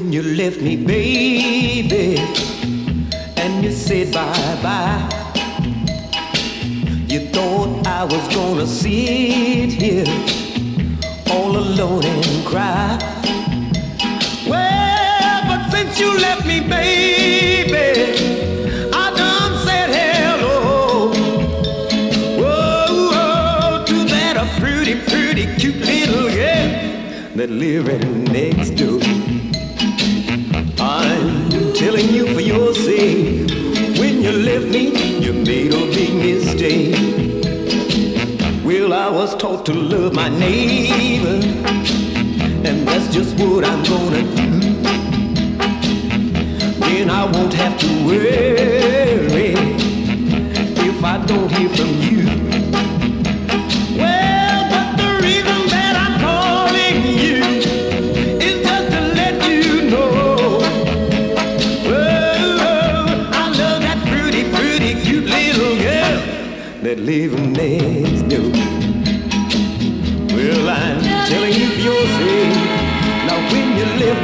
when you left me, baby, and you said bye-bye. You thought I was gonna sit here all alone and cry. Well, but since you left me, baby, I done said hello. Whoa, whoa, to that a pretty, pretty cute little girl that living next door. I'm telling you for your sake, when you left me, you made a big mistake. Well, I was taught to love my neighbor, and that's just what I'm gonna do. Then I won't have to worry if I don't hear from you. Well, but the reason that I'm calling you is just to let you know, oh, I love that pretty, pretty cute little girl that living next door. Well, I'm telling you for your sake, now when you left